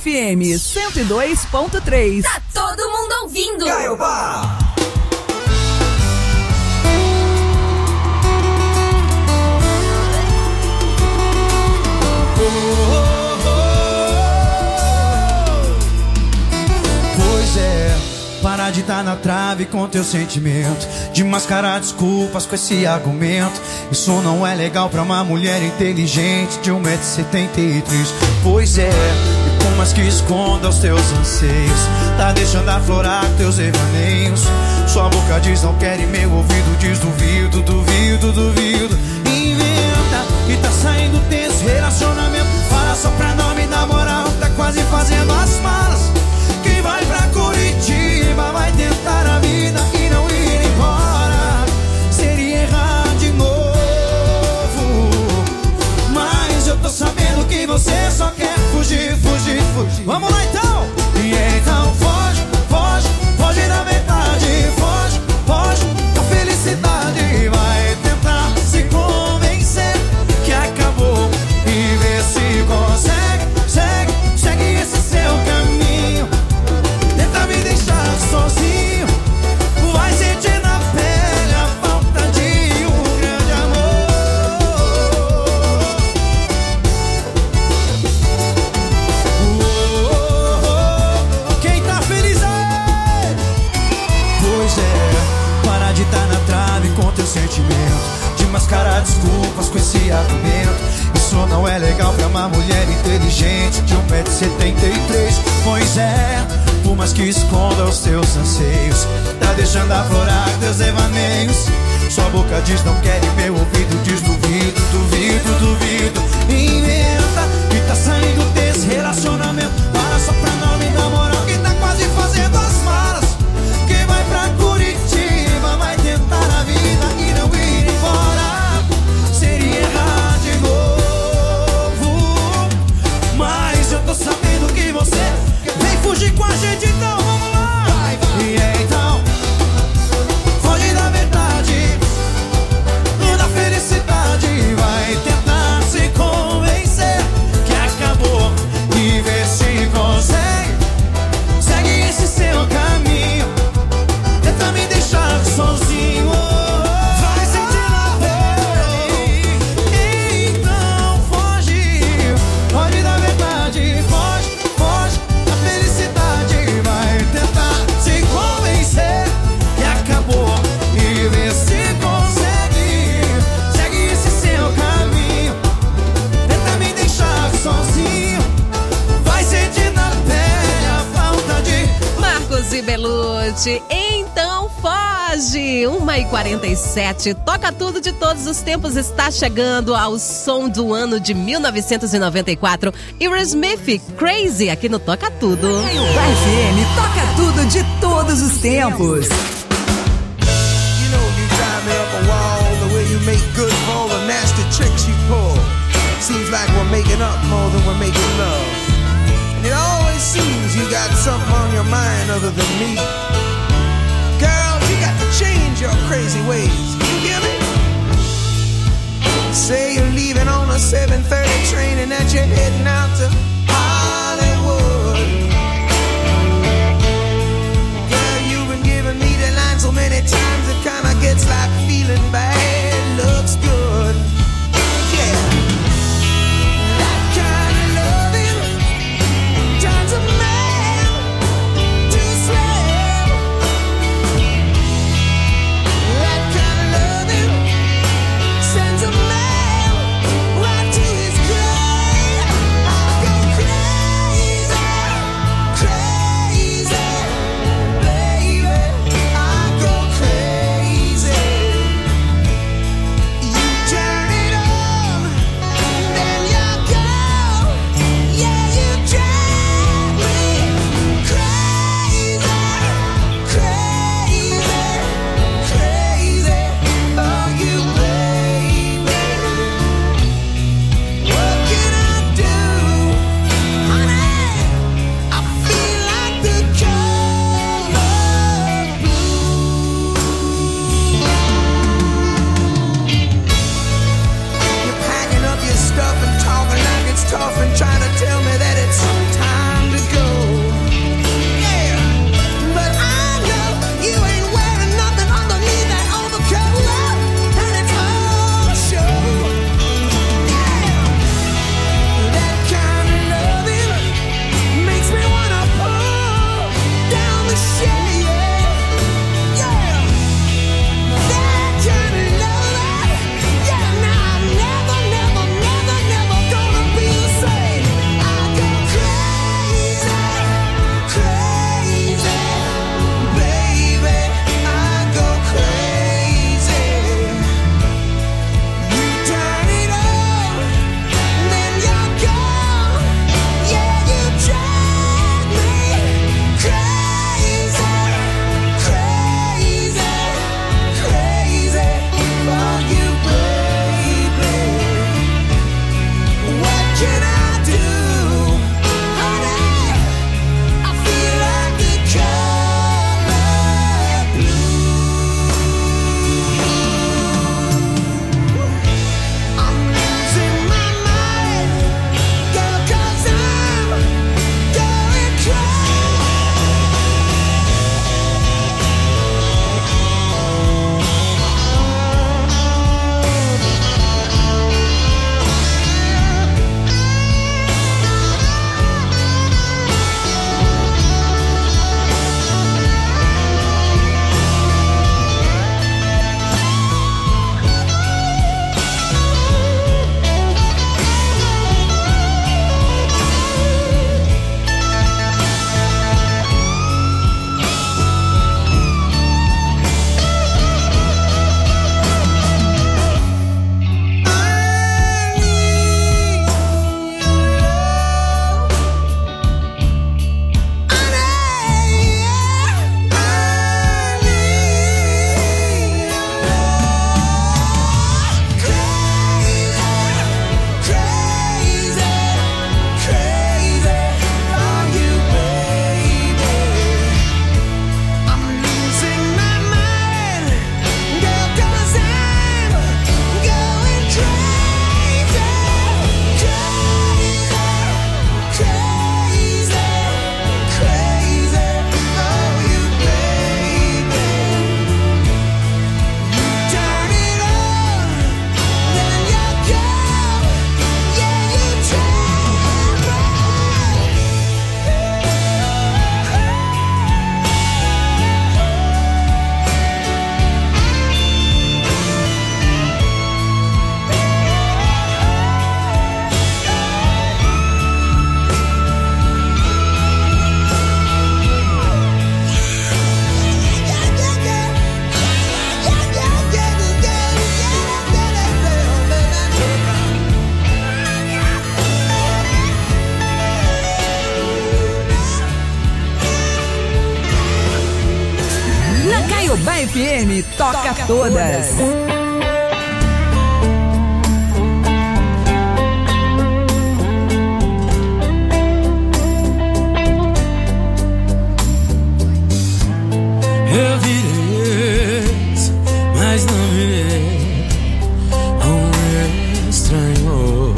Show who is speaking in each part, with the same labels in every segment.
Speaker 1: FM 102.3.
Speaker 2: Tá todo mundo ouvindo.
Speaker 3: Caiobá.
Speaker 4: Pois é, parar de dar na trave com teu sentimento, de mascarar desculpas com esse argumento. Isso não é legal pra uma mulher inteligente de 1,73 m. Pois é, e por mais que esconda os teus anseios, tá deixando aflorar teus devaneios. Sua boca diz não quer e meu ouvido diz duvido, duvido, duvido. Inventa que tá saindo desse relacionamento, fala só pra não me dar moral, tá quase fazendo as malas. Quem vai pra Curitiba vai tentar a vida e não ir embora. Seria errar de novo, mas eu tô sabendo que você só quer fugir, fugir, fugir. Vamos lá então! E então foge, foge, foge da verdade. Foge, foge da felicidade. Vai tentar se convencer que acabou e ver se consegue. Segue, segue esse seu caminho. Tenta me deixar sozinho. Vai sentir na pele a falta de um grande amor. Quem tá feliz aí? Pois é, para de dar na trave com teu sentimento, de mascarar desculpas com esse argumento. Isso não é legal pra uma mulher inteligente de 1,73 m. Pois é, por mais que esconda os teus anseios, tá deixando aflorar teus devaneios. Sua boca diz não quer e meu ouvido diz duvido, duvido, duvido. Inventa que tá saindo desse relacionamento, para só pra não me dar moral, que tá quase fazendo as malas. Quem vai pra Curitiba vai tentar a vida e não ir embora. Seria errar de novo, mas eu tô sabendo que você vem fugir com a gente, então vamos lá. Vai, vai. E então foge da verdade, da felicidade. Vai tentar se convencer que acabou e ver se consegue. Segue esse seu caminho, tenta me deixar sozinho. Vai sentir na pele, então foge, foge da verdade. Foge, foge da felicidade. Vai tentar se convencer que acabou e ver se consegue. Segue esse seu caminho, tenta me deixar sozinho. Vai sentir na pele a falta de...
Speaker 5: Marcos e Belucci, então foge. 1h47, toca tudo de todos os tempos, está chegando ao som do ano de 1994. Aerosmith, Crazy, aqui no Toca Tudo.
Speaker 1: Caiobá FM toca tudo de todos os tempos.
Speaker 3: You know you drive me up a wall, the way you make good for all the nasty tricks you pull. Seems like we're making up more than we're making love. And it always seems you got something on your mind other than me. Girl, you got to change your crazy ways. You hear me? Say you're leaving on a 7:30 train and that you're heading out to Hollywood. Girl, you've been giving me the line so many times it kinda gets like feeling bad looks good. Yeah, that kind of loving turns a man to slave. That kind of loving sends a man right to his grave. I go
Speaker 1: Caiobá FM toca todas.
Speaker 4: Eu virei, mas não virei um estranho.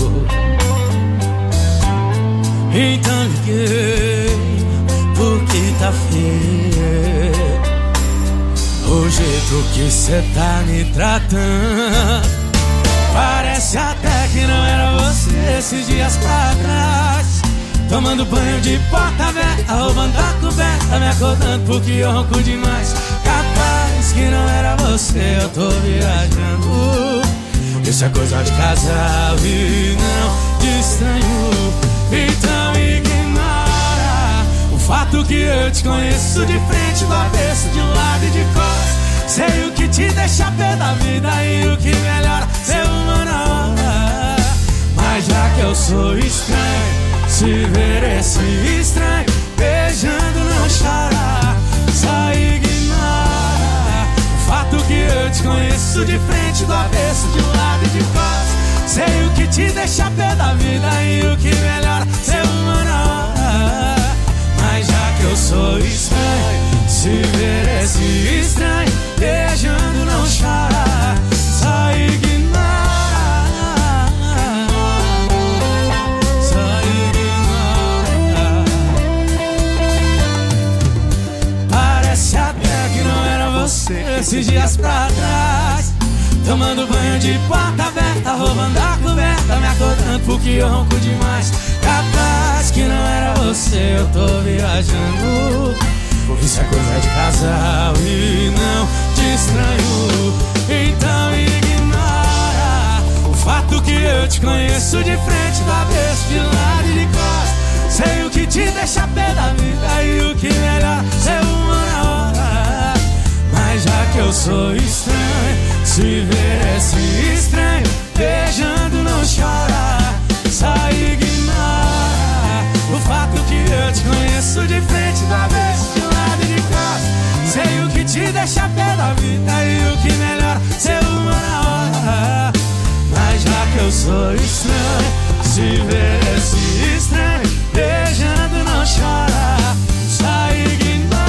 Speaker 4: Então liguei, porque tá feio o jeito que cê tá me tratando. Parece até que não era você esses dias pra trás. Tomando banho de porta aberta, roubando a coberta, me acordando porque eu ronco demais. Capaz que não era você, eu tô viajando. Isso é coisa de casal e não de estranho. Então ignora o fato que eu te conheço de frente, do avesso, de um lado e de costas. Sei o que te deixa pé da vida e o que melhora ser uma na hora. Mas já que eu sou estranho, se ver esse estranho beijando não chora. Só ignora o fato que eu te conheço de frente, do avesso, de um lado e de costas. Sei o que te deixa pé da vida e o que melhora ser uma na hora. Mas já que eu sou estranho, se ver esse estranho beijando não chora. Só ignora. Parece até que não era você esses dias pra trás. Tomando banho de porta aberta, roubando a coberta, me acordando porque eu ronco demais. Capaz que não era você, eu tô viajando. Isso é coisa de casal e não de estranho. Então ignora o fato que eu te conheço de frente, do avesso, de lado e de costas. Sei o que te deixa pé da vida e o que melhor ser uma na hora. Mas já que eu sou estranho, se ver esse estranho beijando não chora. Só ignora o fato que eu te conheço de frente, do avesso, de lado e de costas. Sei o que te deixa pé da vida e o que melhor ser uma na hora. Mas já que eu sou estranho, se ver esse estranho beijando não chora. Só ignora.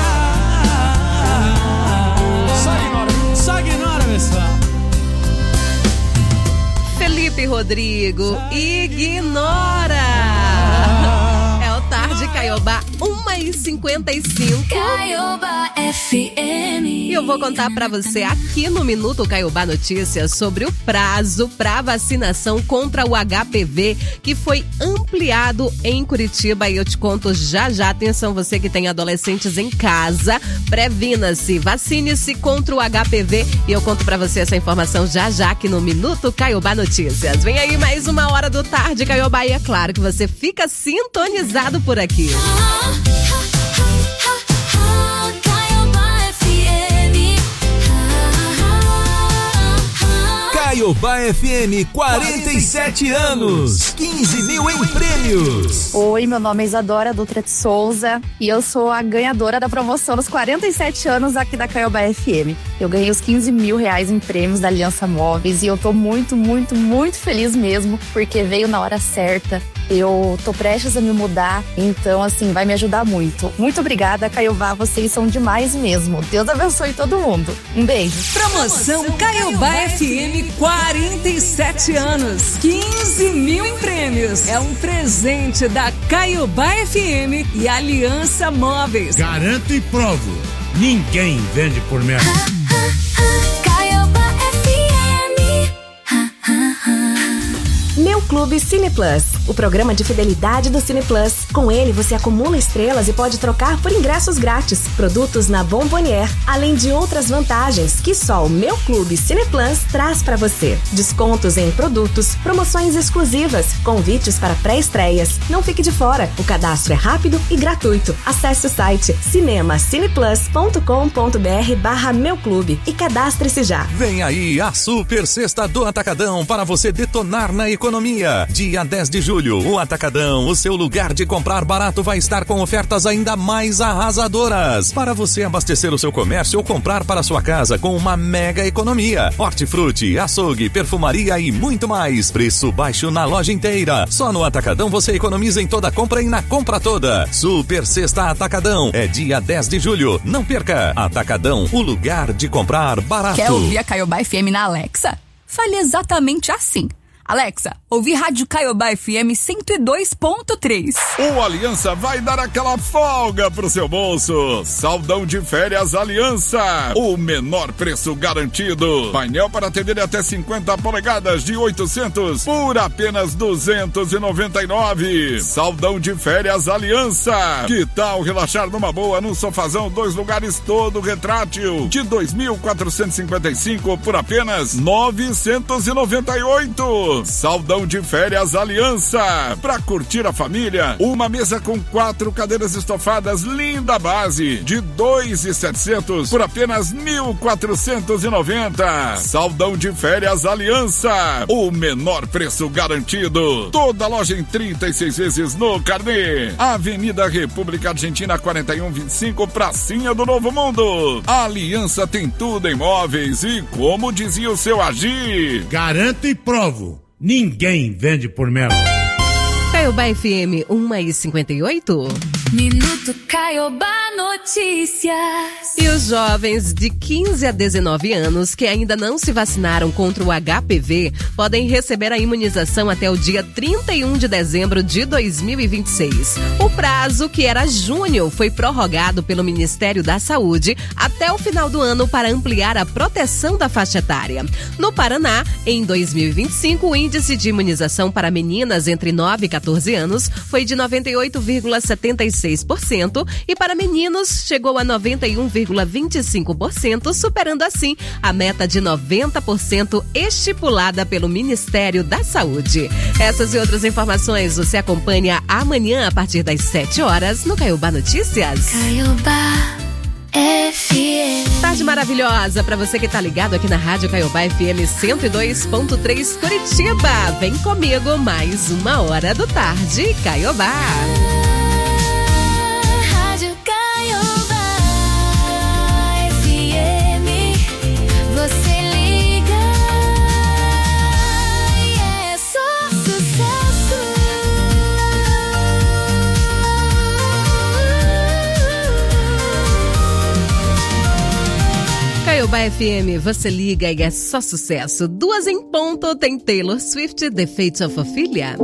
Speaker 4: Só ignora, pessoal.
Speaker 5: Felipe Rodrigo, ignora. É o Tarde Caiobá, 1h55.
Speaker 2: Caiobá FM.
Speaker 5: E eu vou contar pra você aqui no Minuto Caiobá Notícias sobre o prazo pra vacinação contra o HPV, que foi ampliado em Curitiba, e eu te conto já já. Atenção, você que tem adolescentes em casa, previna-se, vacine-se contra o HPV, e eu conto pra você essa informação já já aqui no Minuto Caiobá Notícias. Vem aí mais uma hora do Tarde Caiobá, e é claro que você fica sintonizado por aqui.
Speaker 6: Caiobá FM, 47 anos, 15 mil em prêmios.
Speaker 7: Oi, meu nome é Isadora Dutra de Souza e eu sou a ganhadora da promoção dos 47 anos aqui da Caiobá FM. Eu ganhei os 15 mil reais em prêmios da Aliança Móveis e eu tô muito, muito, muito feliz mesmo, porque veio na hora certa. Eu tô prestes a me mudar, então assim, vai me ajudar muito. Muito obrigada, Caiobá, vocês são demais mesmo. Deus abençoe todo mundo. Um beijo.
Speaker 1: Promoção Caiobá FM, 47 anos, 15 mil em prêmios. É um presente da Caiobá FM e Aliança Móveis.
Speaker 8: Garanto e provo, ninguém vende por menos.
Speaker 2: Caiobá FM.
Speaker 9: Meu Clube Cine Plus, o programa de fidelidade do Cine Plus. Com ele, você acumula estrelas e pode trocar por ingressos grátis, produtos na Bombonier, além de outras vantagens que só o Meu Clube Cine Plus traz para você. Descontos em produtos, promoções exclusivas, convites para pré-estreias. Não fique de fora, o cadastro é rápido e gratuito. Acesse o site cinemacineplus.com.br/Meu Clube e cadastre-se já.
Speaker 6: Vem aí a Super Sexta do Atacadão para você detonar na economia. Dia 10 de julho.
Speaker 10: julho, o Atacadão, o seu lugar de comprar barato, vai estar com ofertas ainda mais arrasadoras para você abastecer o seu comércio ou comprar para sua casa com uma mega economia. Hortifruti, açougue, perfumaria e muito mais. Preço baixo na loja inteira. Só no Atacadão você economiza em toda compra e na compra toda. Super Sexta Atacadão. É dia 10 de julho. Não perca. Atacadão, o lugar de comprar barato.
Speaker 11: Quer ouvir a Caiobá FM na Alexa? Fale exatamente assim. Alexa, ouvi Rádio Caiobá FM 102.3.
Speaker 12: O Aliança vai dar aquela folga pro seu bolso. Saldão de férias Aliança. O menor preço garantido. Painel para TV até 50 polegadas de 800 por apenas 299. Saldão de férias Aliança. Que tal relaxar numa boa num sofazão 2 lugares todo retrátil de 2.455 por apenas 998. Saldão de férias Aliança. Pra curtir a família, uma mesa com 4 cadeiras estofadas, linda base, de 2.700 por apenas 1.490. Saldão de férias Aliança. O menor preço garantido. Toda loja em 36 vezes no carnê. Avenida República Argentina 4125, pracinha do Novo Mundo. A Aliança tem tudo em móveis e, como dizia o seu Agir,
Speaker 8: garanto e provo. Ninguém vende por menos.
Speaker 5: Caiobá FM 1h58.
Speaker 2: Minuto Caiobá Notícias.
Speaker 5: E os jovens de 15 a 19 anos que ainda não se vacinaram contra o HPV podem receber a imunização até o dia 31 de dezembro de 2026. O prazo, que era junho, foi prorrogado pelo Ministério da Saúde até o final do ano para ampliar a proteção da faixa etária. No Paraná, em 2025, o índice de imunização para meninas entre 9 e 14 anos foi de 98,76% e para meninos chegou a 91,25%, superando assim a meta de 90% estipulada pelo Ministério da Saúde. Essas e outras informações você acompanha amanhã a partir das 7 horas no Caiobá Notícias.
Speaker 2: Caiobá FM.
Speaker 5: Tarde maravilhosa para você que tá ligado aqui na Rádio Caiobá FM 102.3 Curitiba. Vem comigo mais uma hora do Tarde Caiobá.
Speaker 2: Rádio Caiobá FM. Você liga e é só sucesso.
Speaker 5: Caiobá FM, você liga e é só sucesso. 2 em ponto, tem Taylor Swift, The Fate of Ophelia.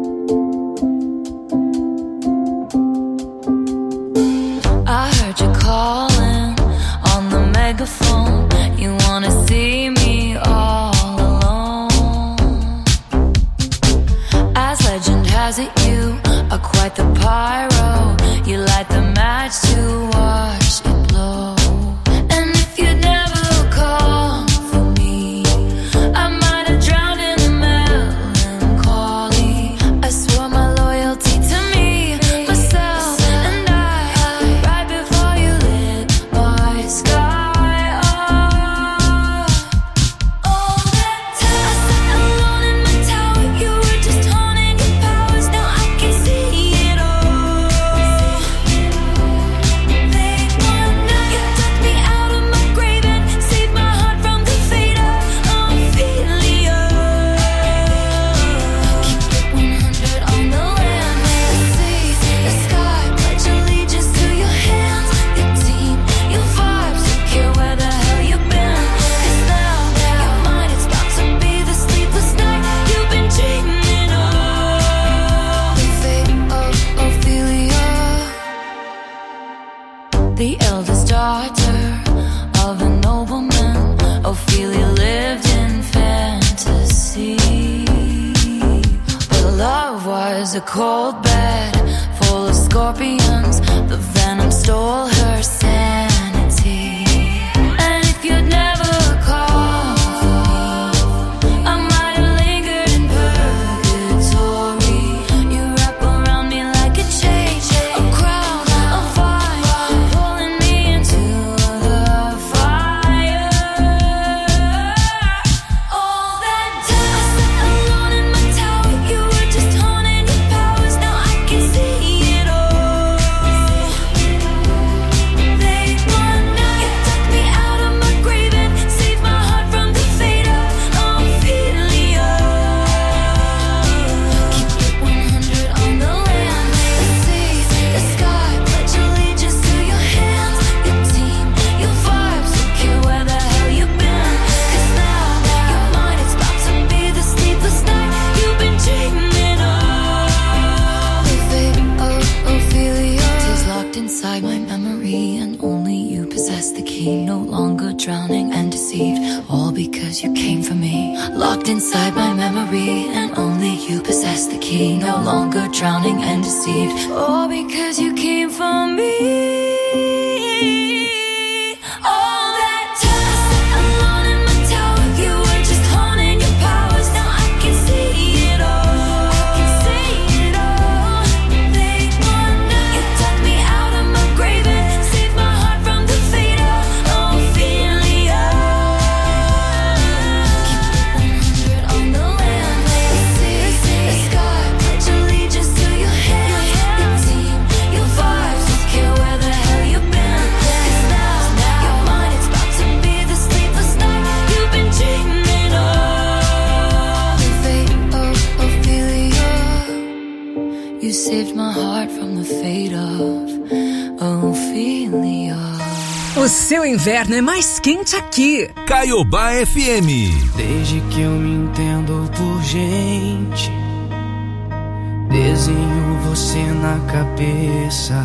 Speaker 2: I heard you calling on the megaphone. You wanna see me all alone. As legend has it, you are quite the pyro. You light the match to watch it blow. And if you'd never call for me, I might have drowned in the melancholy. I swore my loyalty to me, myself, and I, right before you lit my sky up. All that time I sat alone in my tower, you were just honing your powers. Now I can see it all. Late one night, you took me out of my grave and saved my heart from the fate of Ophelia. Keep it 100 on the land, the sea, the sky. Pledge allegiance to your hands, your team, your vibes. Don't care where the hell you've been, 'cause now you're mine. It's about to be the sleepless night you've been dreaming of. The fate of Ophelia, the eldest daughter of a nobleman. Ophelia lived in fantasy, but love was a cold bed full of scorpions. The venom stole her sanity. And if you'd never called for me, I might have lingered in purgatory. You wrap around me like a chain, a crown, a vine, pulling me into the fire. All that time I sat alone in my tower, you were just honing your memory, and only you possess the key. No longer drowning and deceived, all because you came for me. Locked inside my memory, and only you possess the key. No longer drowning and deceived, all because you came for me. Saved my heart from the fate of Ophelia.
Speaker 1: O seu inverno é mais quente aqui.
Speaker 6: Caiobá FM.
Speaker 4: Desde que eu me entendo por gente, desenho você na cabeça.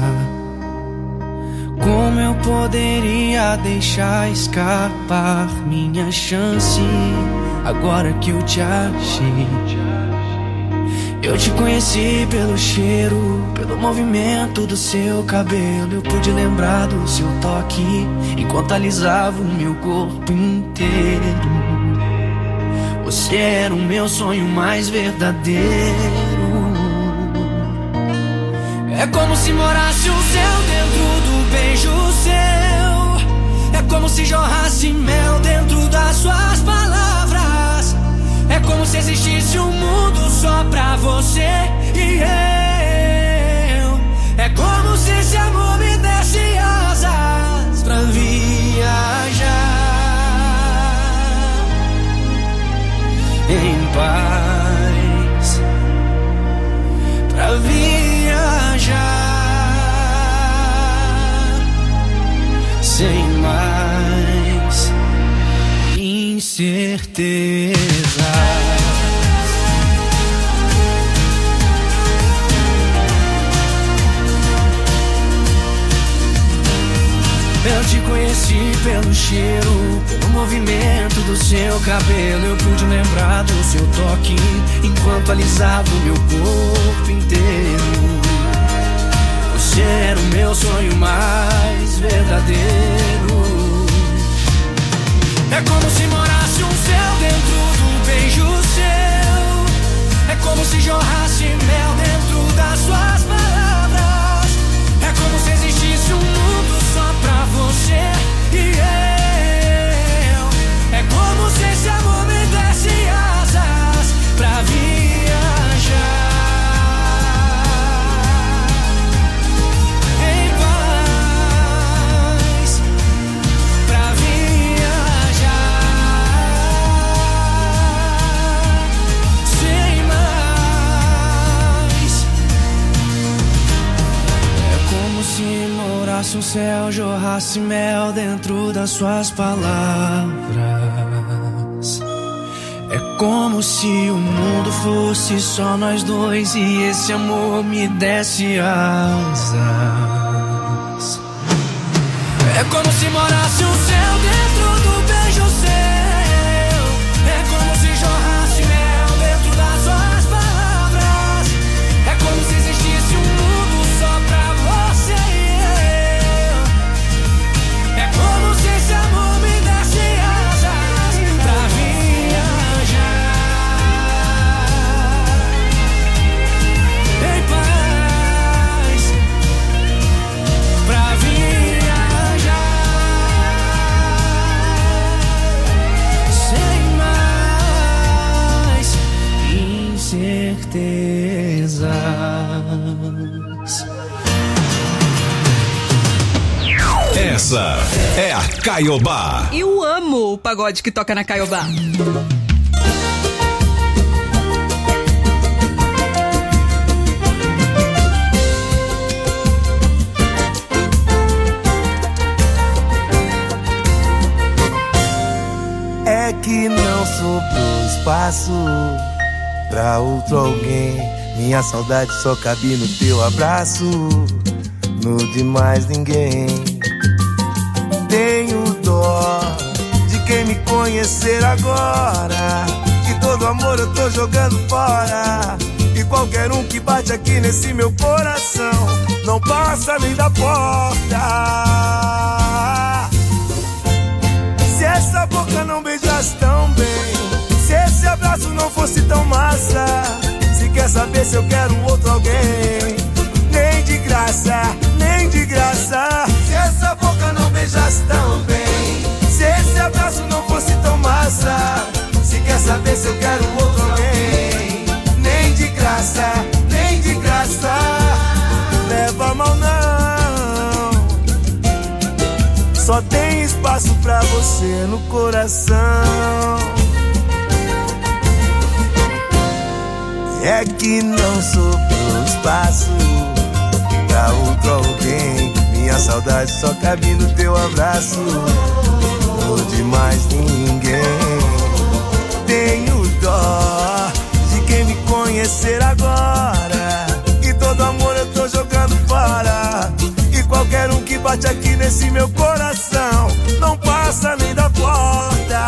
Speaker 4: Como eu poderia deixar escapar minha chance agora que eu te achei? Eu te conheci pelo cheiro, pelo movimento do seu cabelo. Eu pude lembrar do seu toque enquanto alisava o meu corpo inteiro. Você era o meu sonho mais verdadeiro. É como se morasse o céu dentro do beijo seu. É como se jorrasse mel dentro das suas palavras. É como se existisse um mundo só pra você e eu. É como se esse amor me desse asas pra viajar em paz, pra viajar sem mais incerteza. Eu te conheci pelo cheiro, pelo movimento do seu cabelo. Eu pude lembrar do seu toque enquanto alisava o meu corpo inteiro. Você era o meu sonho mais verdadeiro. É como se morasse um céu dentro do beijo seu. É como se jorrasse mel dentro das suas palavras. É como se existisse um mundo só pra você e eu. É como se esse amor me desse asas pra viajar em paz, pra viajar sem mais. É como se morasse um céu, jorrasse mel dentro das suas palavras. É como se o mundo fosse só nós dois e esse amor me desse asas. É como se morasse um céu dentro do beijo seu. É como se jorrasse mel dentro das suas palavras. É como se existisse um mundo só pra você e eu. É como se esse amor me desse asas pra viajar em paz, pra viajar sem mais incertezas.
Speaker 6: Essa é a Caiobá.
Speaker 11: Eu amo o pagode que toca na Caiobá.
Speaker 13: É que não sobrou espaço pra outro alguém. Minha saudade só cabe no teu abraço. no de mais ninguém. Tenho dó de quem me conhecer agora, que todo amor eu tô jogando fora. E qualquer um que bate aqui nesse meu coração não passa nem da porta. Se essa boca não beijasse tão bem, se esse abraço não fosse tão massa, se quer saber se eu quero outro alguém, nem de graça, nem de graça. Se essa boca não beijasse tão bem, se esse abraço não fosse tão massa, se quer saber se eu quero outro alguém, nem de graça, nem de graça. Leva mal não, só tem espaço pra você no coração. É que não sobrou espaço pra outro alguém, minha saudade só cabe no teu abraço, não de mais ninguém. Tenho dó de quem me conhecer agora, que todo amor eu tô jogando fora. E qualquer um que bate aqui nesse meu coração não passa nem da porta.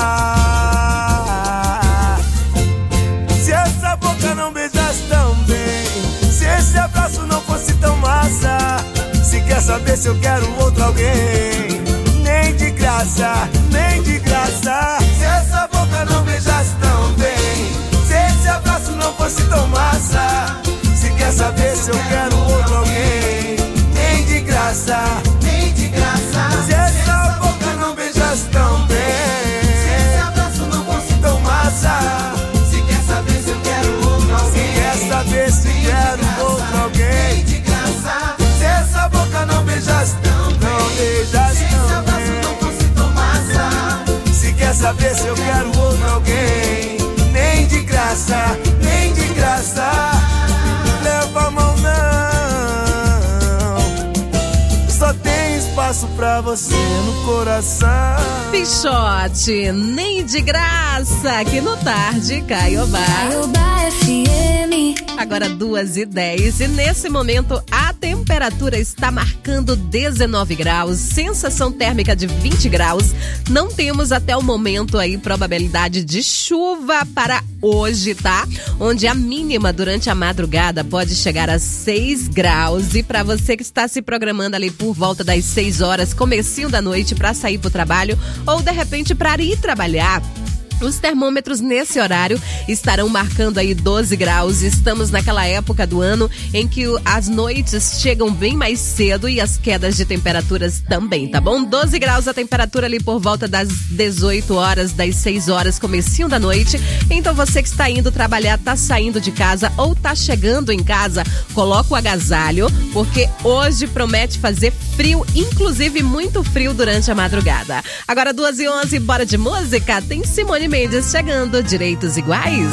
Speaker 13: Se essa boca não beijasse tão bem, se esse abraço não fosse tão massa, se quer saber se eu quero outro alguém, nem de graça, nem de graça. Se essa boca não beijasse tão bem, se esse abraço não fosse tão massa, se quer saber se eu quero outro alguém, nem de graça, nem de graça. Se essa boca não beijasse tão bem, se esse abraço não fosse tão massa, se quer saber se eu quero outro alguém, se quer saber se quero outro alguém, nem de graça. Se essa boca não beijasse tão bem, não beijasse tão bem, se esse abraço não fosse tão massa, se quer saber se eu quero outro alguém, nem de graça, nem de graça. Leva a mão não, só tem espaço pra você no coração.
Speaker 5: Pichote, nem de graça, aqui no Tarde Caiobá. Agora 2h10 e nesse momento a temperatura está marcando 19 graus, sensação térmica de 20 graus. Não temos até o momento aí probabilidade de chuva para hoje, tá? Onde a mínima durante a madrugada pode chegar a 6 graus. E para você que está se programando ali por volta das 6 horas, comecinho da noite para sair pro trabalho ou de repente para ir trabalhar, os termômetros nesse horário estarão marcando aí 12 graus. Estamos naquela época do ano em que as noites chegam bem mais cedo e as quedas de temperaturas também, tá bom? 12 graus a temperatura ali por volta das 18 horas, das 6 horas, comecinho da noite. Então você que está indo trabalhar, tá saindo de casa ou tá chegando em casa, coloca o agasalho, porque hoje promete fazer frio, inclusive muito frio durante a madrugada. Agora 2h11, bora de música? Tem Simone Mendes chegando, Direitos Iguais.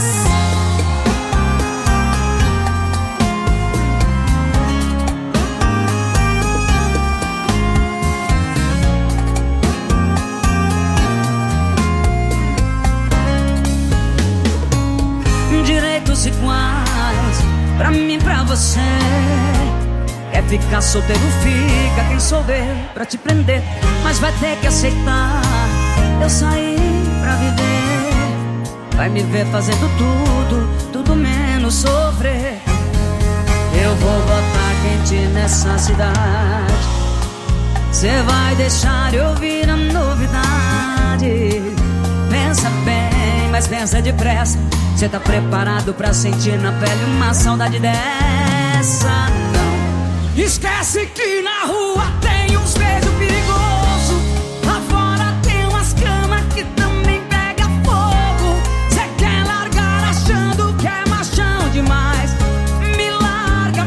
Speaker 14: Direitos iguais, pra mim, pra você. Quer ficar solteiro, fica. Quem souber pra te prender, mas vai ter que aceitar. Eu saí pra viver, vai me ver fazendo tudo menos sofrer. Eu vou botar quente nessa cidade, cê vai deixar eu ouvir a novidade. Pensa bem, mas pensa depressa. Cê tá preparado pra sentir na pele uma saudade dessa? Não. Esquece que na rua tem uns beijos perigosos, lá fora tem umas camas que também pega fogo. Cê quer largar achando que é machão demais. Me larga,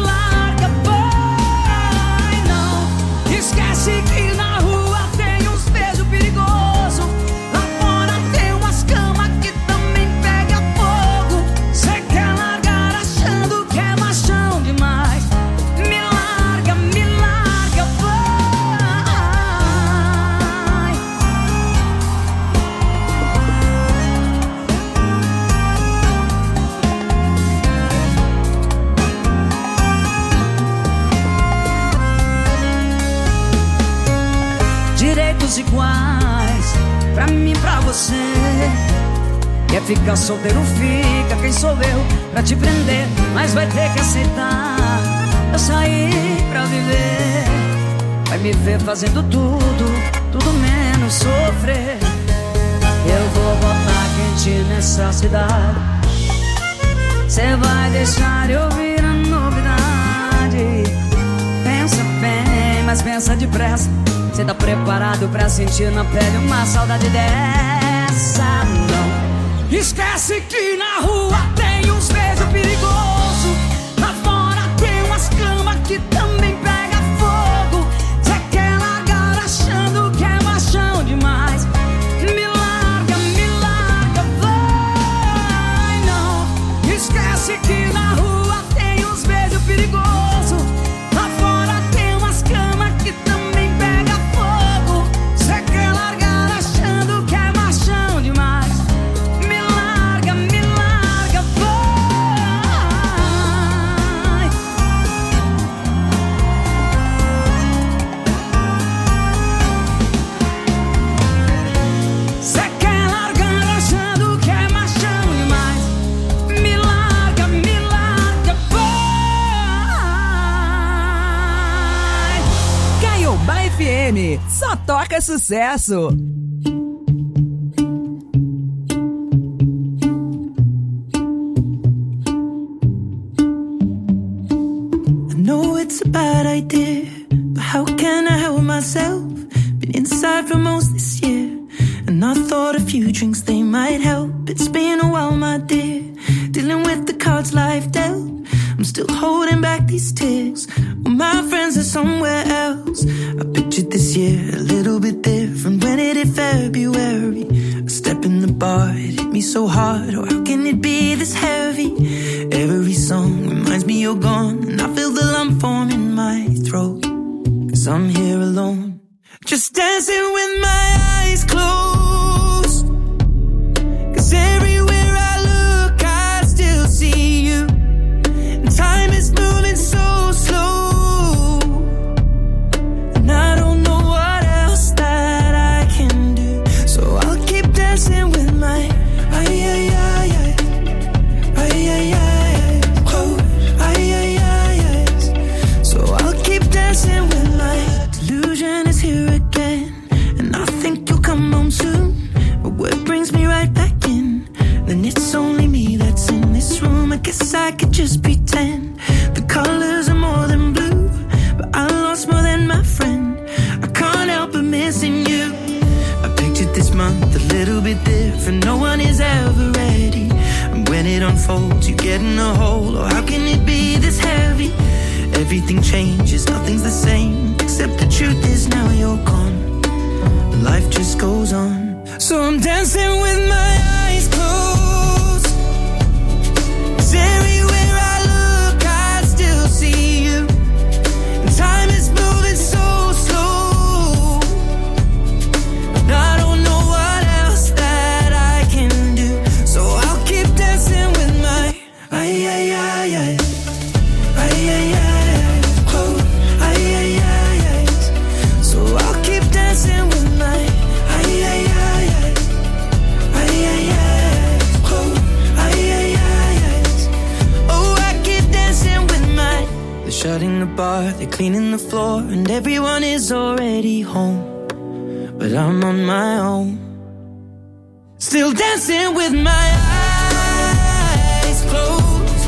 Speaker 14: vai. Não. Esquece que na rua tem uns beijos perigosos, lá fora tem umas camas que também pega fogo. Cê quer largar achando que é machão demais. Me larga, todos iguais. Pra mim, pra você. Quer ficar solteiro, fica. Quem sou eu pra te prender? Mas vai ter que aceitar. Eu saí pra viver. Vai me ver fazendo tudo menos sofrer. Eu vou botar quente nessa cidade. Cê vai deixar eu ouvir a novidade. Pensa bem, mas pensa depressa. Cê tá preparado pra sentir na pele uma saudade dessa? Não. Esquece que na rua tem uns beijos perigosos. Lá fora tem umas camas que também pega fogo. Cê quer largar achando que é machão demais. Me larga, vai não. Esquece que na rua tem uns beijos perigosos. Lá fora tem umas camas que também pega fogo. Cê quer largar achando que é machão demais. Me larga, vai. Cê quer largar achando que é machão demais. Me larga, vai.
Speaker 1: Caiobá FM, só toca sucesso.
Speaker 15: I know it's a bad idea, but how can I help myself? Been inside for most this year, and I thought a few drinks they might help. It's been a while, my dear, dealing with the cards life dealt. I'm still holding back these tears, well, my friends are somewhere else. I pictured this year a little bit different when it hit February. A step in the bar, it hit me so hard, oh how can it be this heavy? Every song reminds me you're gone, and I feel the lump form in my throat. Cause I'm here alone, just dancing with my eyes closed. Cause everywhere I look I still see you. And time is moving so slow, and I don't know what else that I can do. So I'll keep dancing with my so I'll keep dancing with my delusion is here again, and I think you'll come home soon. But what brings me right back in? Then it's only me that's in this room. I guess I could just pretend the colors are more than blue, but I lost more than my friend. I can't help but missing you. I pictured this month a little bit different. No one is ever ready, and when it unfolds you get in a hole. Oh how can it be this heavy? Everything changes, nothing's the same, except the truth is now you're gone. Life just goes on. So I'm dancing with my eyes closed. 'Cause everywhere I look I still see you. And time is moving so slow, and I don't know what else that I can do. So I'll keep dancing with my so I'll keep dancing with my oh I keep dancing with my. They're shutting the bar, they're cleaning the floor, and everyone is already home, but I'm on my own, still dancing with my eyes closed.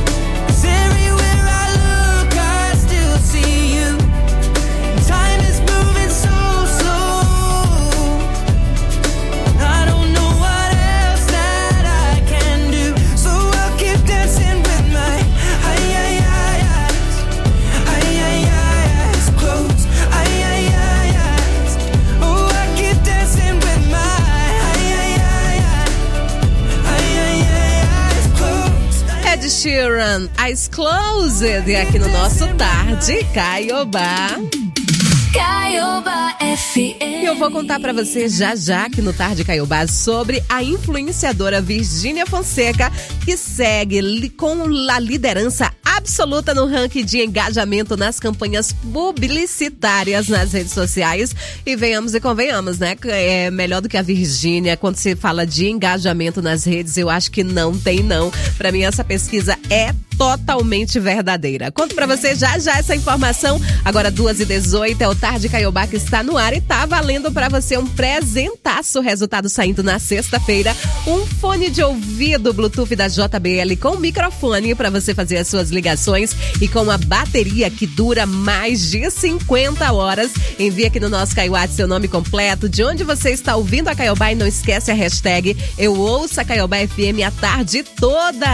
Speaker 5: Sheeran, Eyes Closed, aqui no nosso Tarde Caiobá.
Speaker 2: Caiobá FM.
Speaker 5: E eu vou contar pra você já aqui no Tarde Caiobá sobre a influenciadora Virgínia Fonseca, que segue com a liderança absoluta no ranking de engajamento nas campanhas publicitárias nas redes sociais. E venhamos e convenhamos, né? É melhor do que a Virgínia. Quando se fala de engajamento nas redes, eu acho que não tem não. Pra mim, essa pesquisa é totalmente verdadeira. Conto pra você já essa informação. Agora 2h18, é o Tarde Caiobá que está no ar e tá valendo pra você um presentaço. Resultado saindo na sexta-feira. Um fone de ouvido Bluetooth da JBL com microfone pra você fazer as suas ligações e com a bateria que dura mais de 50 horas. Envie aqui no nosso Caiuá seu nome completo, de onde você está ouvindo a Caiobá e não esquece a hashtag Eu Ouço a Caiobá FM a tarde toda.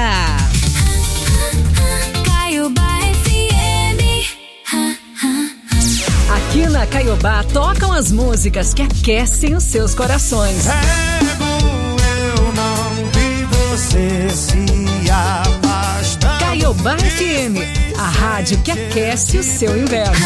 Speaker 1: Aqui na Caiobá tocam as músicas que aquecem os seus corações.
Speaker 4: Eu não vi você se afastar.
Speaker 1: Caiobá FM, a rádio que aquece o seu inverno.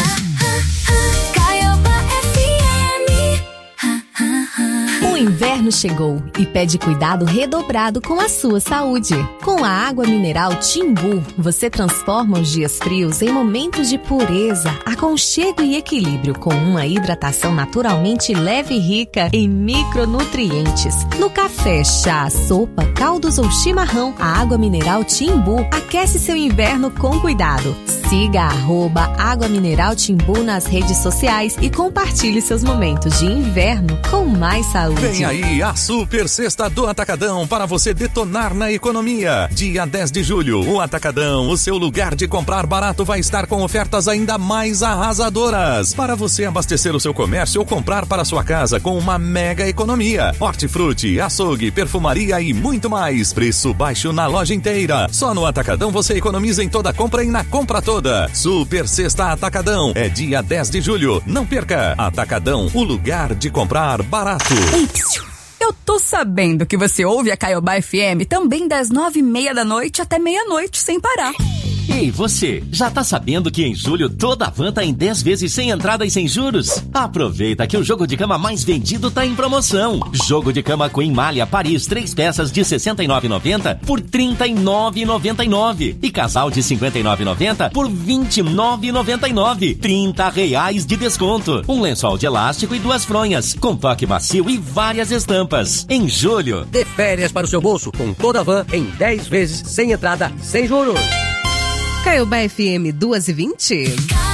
Speaker 9: O inverno chegou e pede cuidado redobrado com a sua saúde. Com a água mineral Timbu, você transforma os dias frios em momentos de pureza, aconchego e equilíbrio, com uma hidratação naturalmente leve e rica em micronutrientes. No café, chá, sopa, caldos ou chimarrão, a água mineral Timbu aquece seu inverno com cuidado. Siga @Água Mineral Timbu nas redes sociais e compartilhe seus momentos de inverno com mais saúde.
Speaker 10: Vem aí a Super Sexta do Atacadão para você detonar na economia. Dia 10 de julho, o Atacadão, o seu lugar de comprar barato, vai estar com ofertas ainda mais arrasadoras para você abastecer o seu comércio ou comprar para sua casa com uma mega economia. Hortifruti, açougue, perfumaria e muito mais. Preço baixo na loja inteira. Só no Atacadão você economiza em toda compra e na compra toda. Super Sexta Atacadão é dia 10 de julho. Não perca. Atacadão, o lugar de comprar barato.
Speaker 11: Eu tô sabendo que você ouve a Caiobá FM também das 9h30 da noite até meia-noite sem parar.
Speaker 16: Ei, você, já tá sabendo que em julho toda a van tá em 10 vezes sem entrada e sem juros? Aproveita que o jogo de cama mais vendido tá em promoção. Jogo de cama Queen Malha Paris, 3 peças de R$ 69,90 por R$ 39,99. E casal de R$ 59,90 por R$ 29,99. R$30 de desconto. Um lençol de elástico e 2 fronhas, com toque macio e várias estampas. Em julho,
Speaker 17: dê férias para o seu bolso com toda a van em 10 vezes sem entrada, sem juros.
Speaker 5: Caiobá FM 2h20.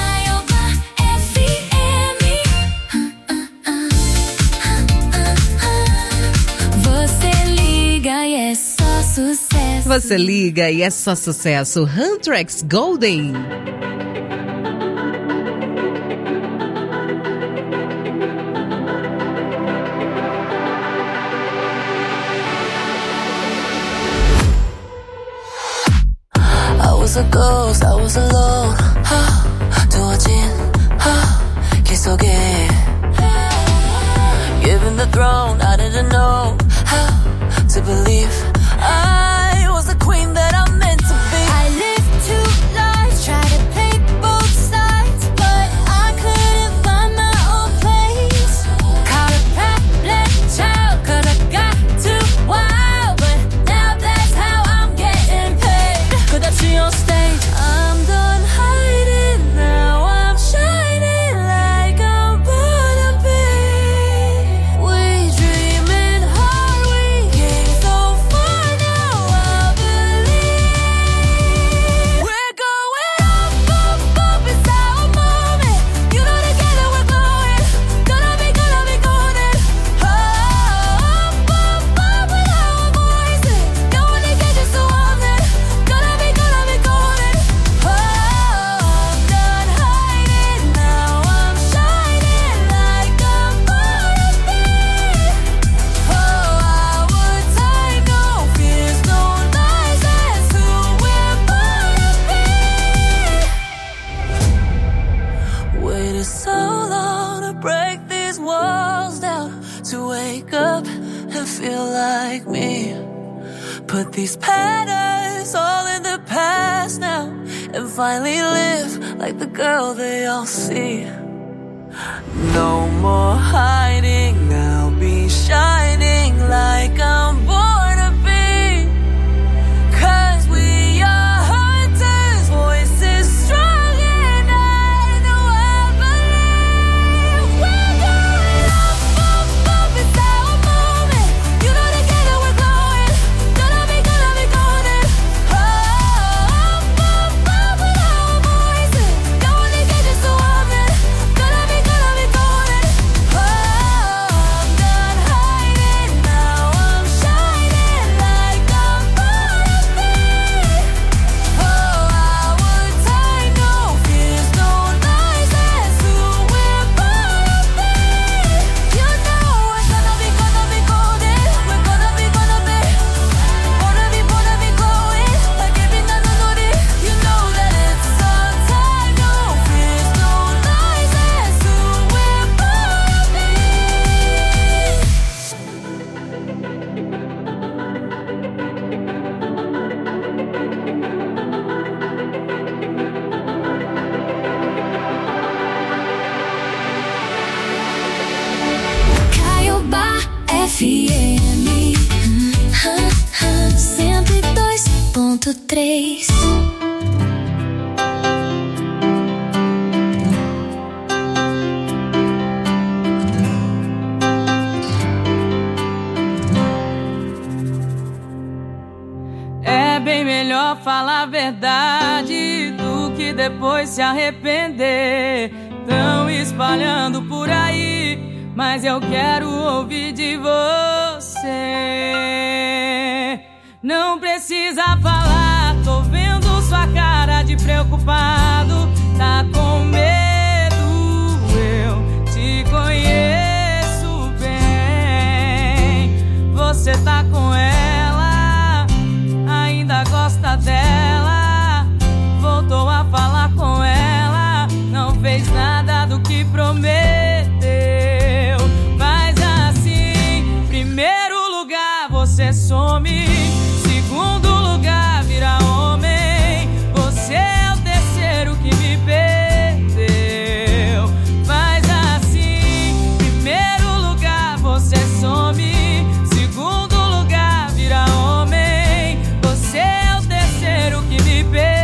Speaker 2: Você liga e é só sucesso.
Speaker 5: Você liga e é só sucesso. Huntrix Golden.
Speaker 2: I was a ghost, I was alone. 두어진 길 속에 given the throne, I didn't know how to believe I was the queen that I'm meant to be. I lived 2 lives, tried to play both sides, but I couldn't find my own place. Caught a problem child, 'cause I got too wild, but now that's how I'm getting paid. Could I see on stage? I'm done hiding, now I'm shining like I'm born to be. We dreaming hard, we came so far, now I believe. We're going up, up, up, it's our moment. You know together we're going, gonna be golden. Up, up, up with our voices. Don't wanna get you so on there. Gonna be golden. Oh, I'm done hiding, now I'm shining like I'm born to be. Oh, our time, no fears, no lies, that's who we're born to be. Waited so long to break these walls down, to wake up and feel like me. Put these patterns all in the past now, and finally live like the girl they all see. No more hiding, I'll be shining like I'm born to be. 'Cause we are hunters, voices Caiobá FM 102.3.
Speaker 14: É bem melhor falar a verdade do que depois se arrepender. Tão espalhando por aí, mas eu quero ouvir de você. Não precisa falar, tô vendo sua cara de preocupado. Tá com medo, eu te conheço bem. Você tá com ela, ainda gosta dela. Voltou a falar com ela, não fez nada do que prometeu. Mas assim, primeiro lugar você some, segundo lugar vira homem. Você é o terceiro que me perdeu. Mas assim, primeiro lugar você some, segundo lugar vira homem. Você é o terceiro que me perdeu.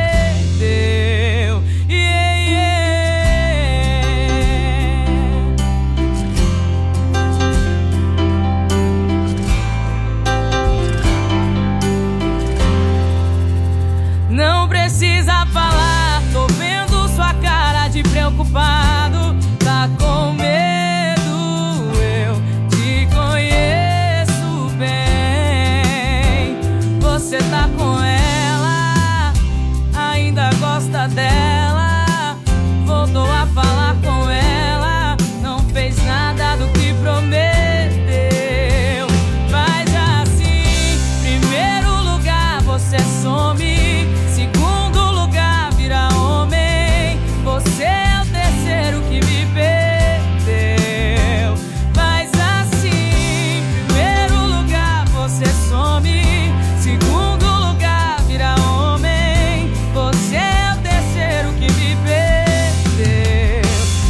Speaker 14: Preocupado, tá com medo, eu te conheço bem. Você tá com ela, ainda gosta dela. Voltou a falar com ela, não fez nada do que prometeu. Mas assim, primeiro lugar você some, segundo lugar vira homem. Você é o terceiro que me perdeu. Mas assim, primeiro lugar você some, segundo lugar vira homem. Você é o terceiro que me perdeu.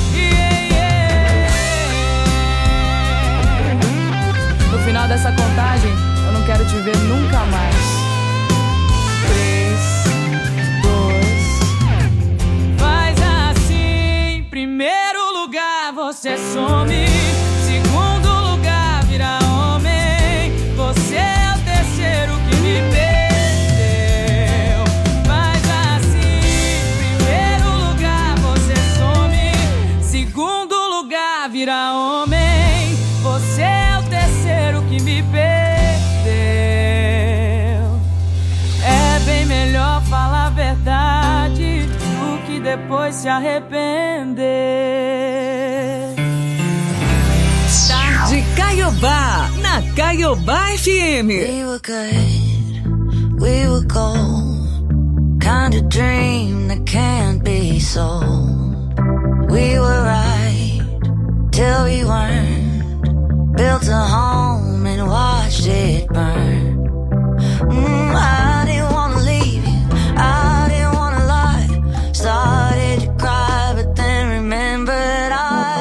Speaker 14: No final dessa contagem, eu não quero te ver nunca mais. 3, 2. Faz assim, primeiro lugar você some, segundo lugar vira homem. Você é o terceiro que me perdeu. Faz assim, primeiro lugar você some, segundo lugar vira homem. Você é o terceiro que me perdeu. É bem melhor falar a verdade do que depois se arrepender.
Speaker 1: Tarde Caiobá, na Caiobá FM.
Speaker 2: We were good, we were gold, kind of dream that can't be sold. We were right till we weren't, built a home and watched it burn. I didn't wanna leave you, I didn't wanna lie. Started to cry, but then remembered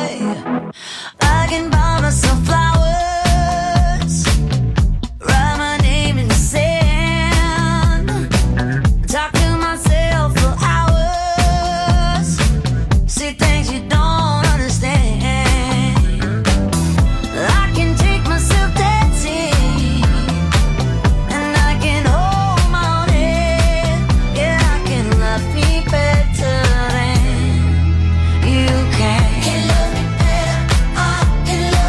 Speaker 2: I can buy myself flowers, write my name in the sand, talk to myself for hours, see things you don't understand. I can take myself dancing, and I can hold my own head. Yeah, I can love me better than you can. Can love me better, I can love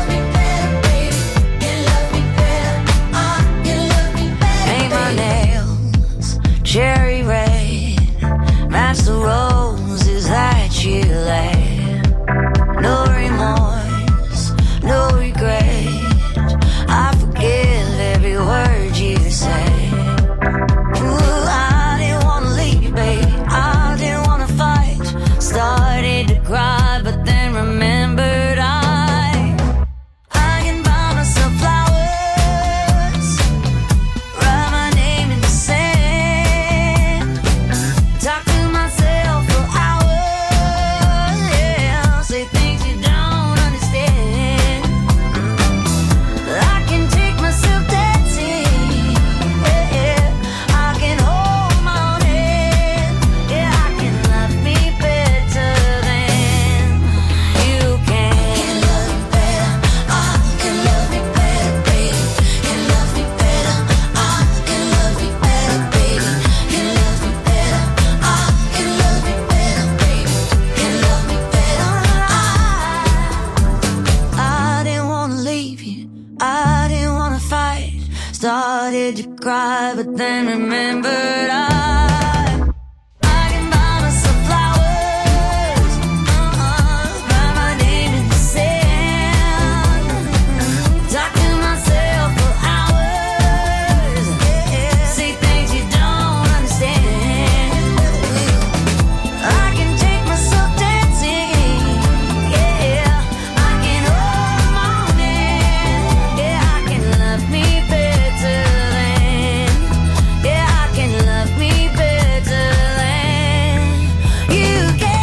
Speaker 2: did you cry? But then remembered I can buy myself flowers, write my name in the sand, talk to myself for hours, say things you don't understand. I can take myself dancing, yeah, I can hold the morning, yeah, I can love me better than, yeah, I can love me better than you can.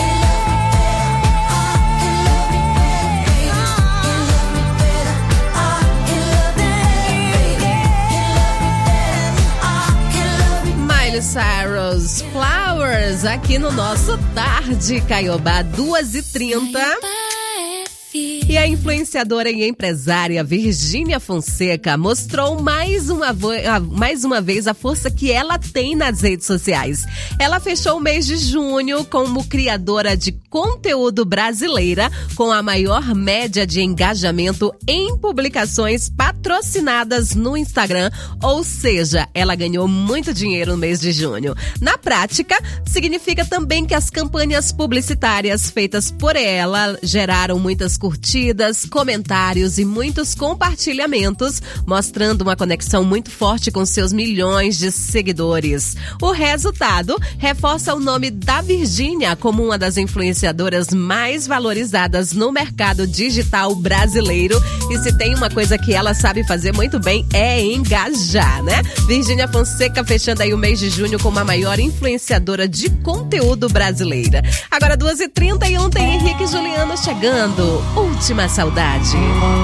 Speaker 5: Miley Cyrus, Flowers, aqui no nosso Tarde Caiobá, 2h30. E a influenciadora e empresária Virgínia Fonseca mostrou mais uma vez a força que ela tem nas redes sociais. Ela fechou o mês de junho como criadora de conteúdo brasileira com a maior média de engajamento em publicações patrocinadas no Instagram, ou seja, ela ganhou muito dinheiro no mês de junho. Na prática, significa também que as campanhas publicitárias feitas por ela geraram muitas curtidas, comentários e muitos compartilhamentos, mostrando uma conexão muito forte com seus milhões de seguidores. O resultado reforça o nome da Virgínia como uma das influenciadoras mais valorizadas no mercado digital brasileiro. E se tem uma coisa que ela sabe fazer muito bem, é engajar, né? Virgínia Fonseca fechando aí o mês de junho como a maior influenciadora de conteúdo brasileira. Agora 2h31, tem Henrique e Juliano chegando. Última saudade.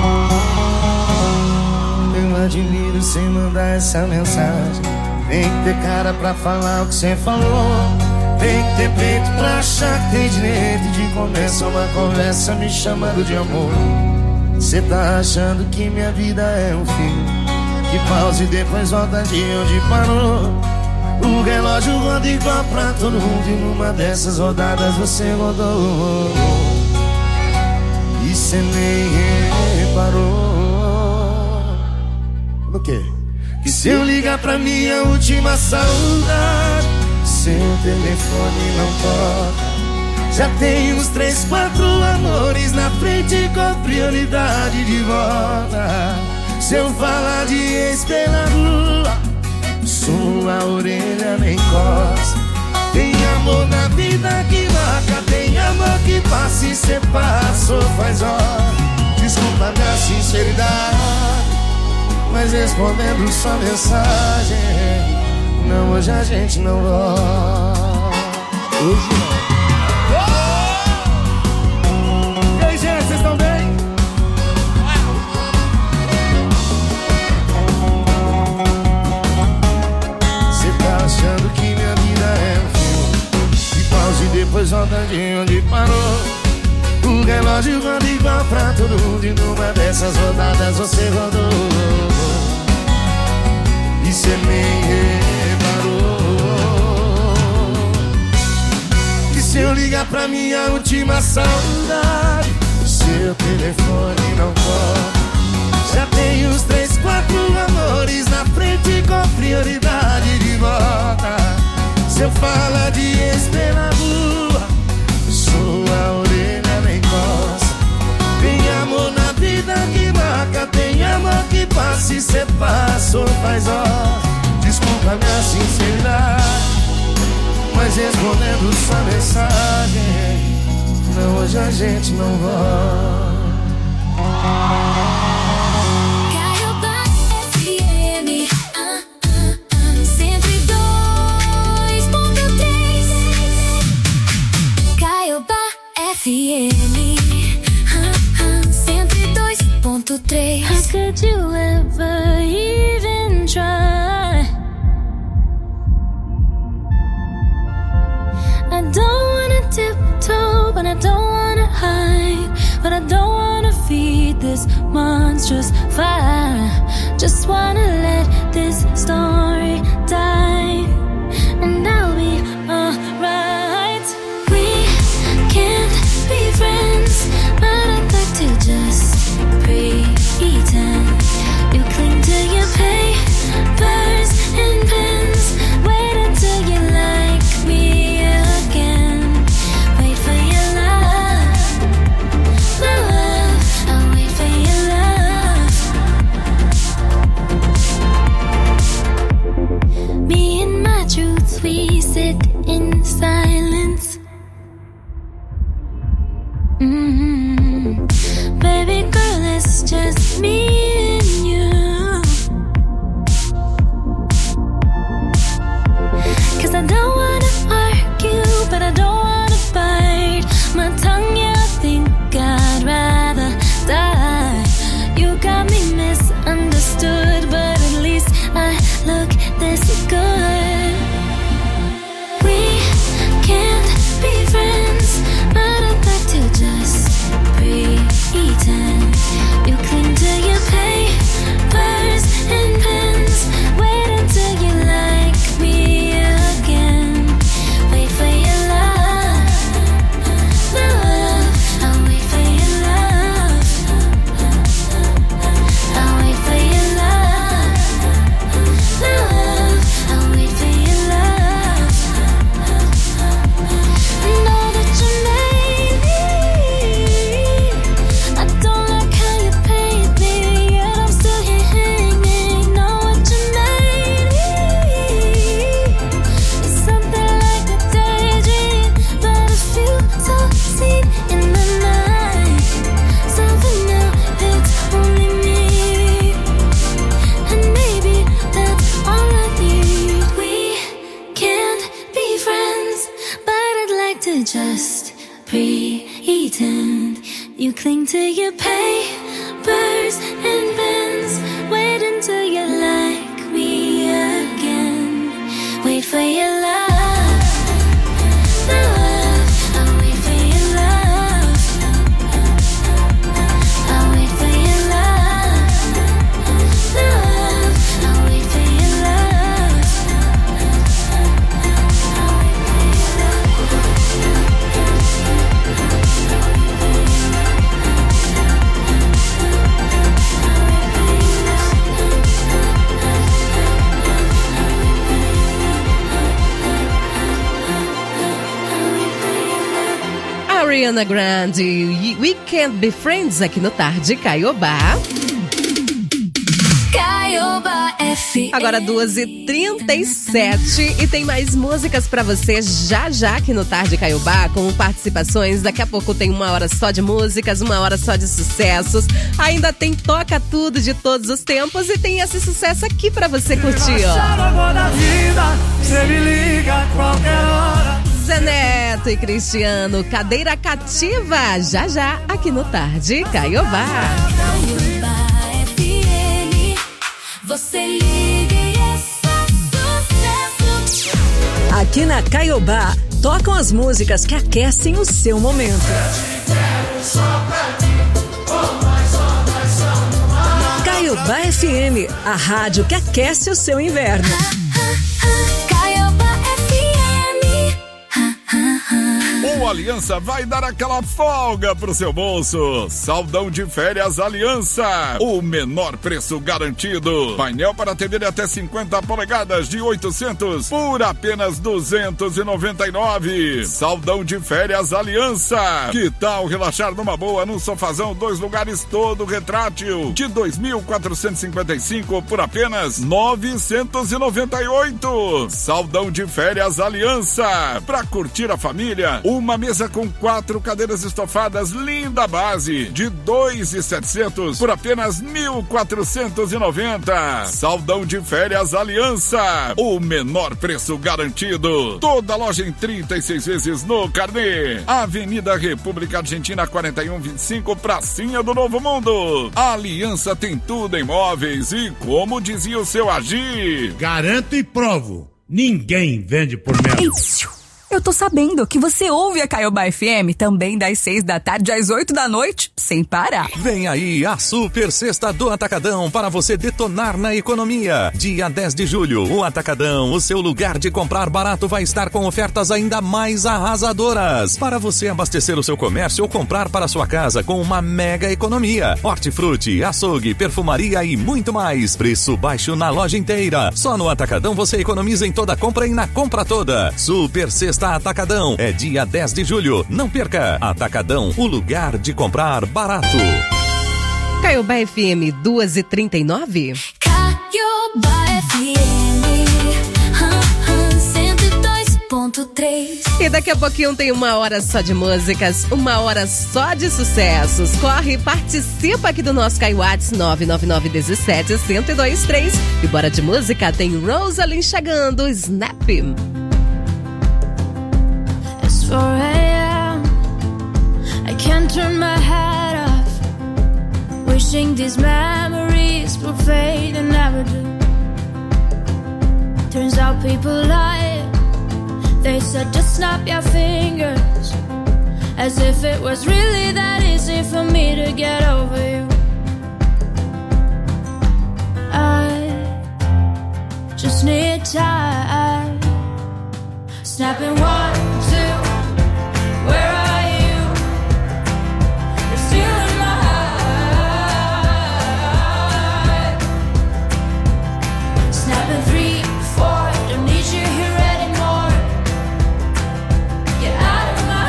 Speaker 13: Eu admiro sem mandar essa mensagem. Tem que ter cara pra falar o que você falou. Tem que ter peito pra achar que tem direito de começar uma conversa me chamando de amor. Cê tá achando que minha vida é um filme que pausa e depois volta de onde parou. O relógio roda igual pra todo mundo e numa dessas rodadas você rodou. E cê nem reparou. O quê? Que se eu ligar pra minha última saudade, seu telefone não toca. Já tem uns 3, 4 amores na frente com prioridade de volta. Se eu falar de ex pela rua, sua orelha nem coça. Tem amor na vida que marca, tem amor que passa e cê passou faz hora. Desculpa minha sinceridade, mas respondendo sua mensagem, não, hoje a gente não volta. Hoje não. E aí, gente, vocês estão bem? Cê tá achando que minha vida é um filme que pausa e depois volta de onde parou. O relógio roda igual pra todo mundo e numa dessas rodadas você rodou. E cê nem reparou. Que se eu ligar pra minha última saudade, seu telefone não toca. Já tem uns 3, 4 amores na frente com prioridade de volta. Se eu falar de ex pela rua, sua orelha nem coça. Tem amor na vida que marca, tem amor que passa e cê passou faz hora. Desculpa minha sinceridade, mas respondendo sua mensagem, não, hoje a gente não volta.
Speaker 2: Caiobá FM 102.3. Caiobá FM 102.3. How could you ever even try? I don't wanna tiptoe, but I don't wanna hide, but I don't wanna feed this monstrous fire. Just wanna let this story die, and I'll be alright. We can't be friends, but I'd like to just pretend. You cling to your pain, cling to your papers and pens. Wait until you like me again. Wait for your love. I'll wait for your love. I'll wait for your love. I'll wait for your love.
Speaker 5: Ariana Grande, We Can't Be Friends, aqui no Tarde Caiobá.
Speaker 2: Caiobá FM.
Speaker 5: Agora 2h37 e tem mais músicas pra você já aqui no Tarde Caiobá, com participações. Daqui a pouco tem 1 hora só de músicas, 1 hora só de sucessos. Ainda tem Toca Tudo de todos os tempos e tem esse sucesso aqui pra você curtir, ó.
Speaker 13: Você me liga a qualquer hora.
Speaker 5: Zé Neto e Cristiano, Cadeira Cativa, já aqui no Tarde Caiobá.
Speaker 2: Caiobá FM, você liga e é só sucesso.
Speaker 1: Aqui na Caiobá, tocam as músicas que aquecem o seu momento. Caiobá FM, a rádio que aquece o seu inverno.
Speaker 2: Caiobá FM.
Speaker 12: O Aliança vai dar aquela folga pro seu bolso. Saldão de férias Aliança. O menor preço garantido. Painel para TV de até 50 polegadas de 800 por apenas 299. Saldão de férias Aliança. Que tal relaxar numa boa num sofazão 2 lugares todo retrátil de 2.455 por apenas 998. Saldão de férias Aliança. Pra curtir a família, uma mesa com 4 cadeiras estofadas, linda base, de 2.700 por apenas 1.490. Saldão de férias Aliança, o menor preço garantido. Toda loja em 36 vezes no carnê. Avenida República Argentina 4125, pracinha do Novo Mundo. A Aliança tem tudo em móveis e, como dizia o seu Agir,
Speaker 8: garanto e provo, ninguém vende por menos.
Speaker 11: Eu tô sabendo que você ouve a Caiobá FM também das 6 da tarde às 8 da noite, sem parar.
Speaker 10: Vem aí a Super Sexta do Atacadão para você detonar na economia. Dia 10 de julho, o Atacadão, o seu lugar de comprar barato, vai estar com ofertas ainda mais arrasadoras. Para você abastecer o seu comércio ou comprar para sua casa com uma mega economia. Hortifruti, açougue, perfumaria e muito mais. Preço baixo na loja inteira. Só no Atacadão você economiza em toda compra e na compra toda. Super Sexta Atacadão, é dia 10 de julho. Não perca. Atacadão, o lugar de comprar barato.
Speaker 5: Caiobá FM 2h39.
Speaker 2: Caiobá FM 102.3.
Speaker 5: E daqui a pouquinho tem 1 hora só de músicas, 1 hora só de sucessos. Corre e participa aqui do nosso Caiwats 99917-1023. E bora de música, tem Rosaline chegando, Snap.
Speaker 2: 4 a.m. I can't turn my head off, wishing these memories will fade and never do. Turns out people lie. They said just snap your fingers, as if it was really that easy for me to get over you. I just need time. Snapping 1, 2. Where are you? You're still in my heart. Snapping 3, 4. Don't need you here anymore. Get out of my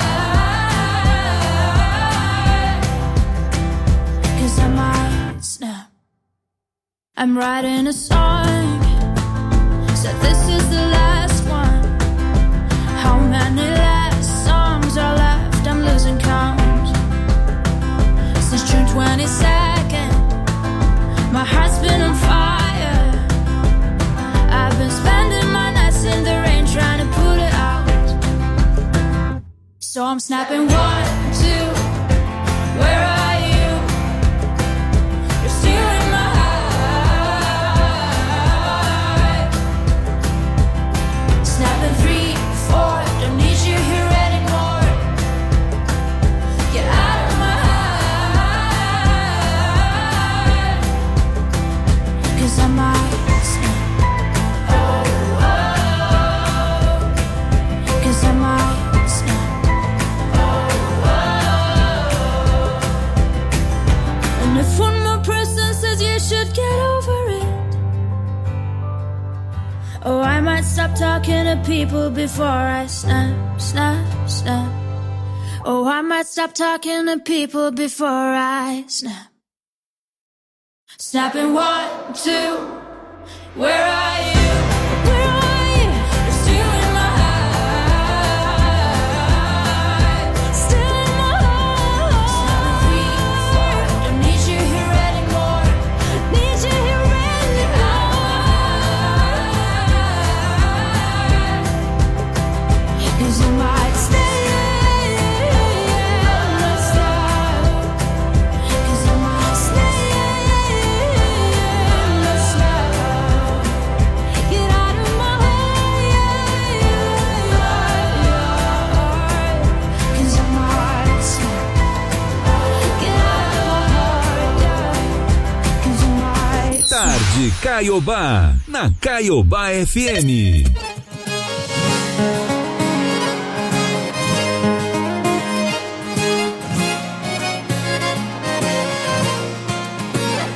Speaker 2: heart. 'Cause I might snap. I'm writing a song. Said this is the last one. How many songs are left? I'm losing count. Since June 22nd, my heart's been on fire. I've been spending my nights in the rain trying to put it out. So I'm snapping 1, 2. Where are you? You're still in my heart. Snapping 3, 4, don't need you here anymore. Get out of my heart. 'Cause I might snap. Oh, oh. 'Cause I might snap. Oh, oh. And if one more person says you should get over it, oh, I might stop talking to people before I snap, snap, snap. Oh, I might stop talking to people before I snap. Snapping 1, 2, where are you? Where are you? You're still in my heart. Still in my heart. Snapping 3, 4, don't need you here anymore. Need you here anymore. 'Cause you might stay.
Speaker 6: Tarde Caiobá, na Caiobá FM.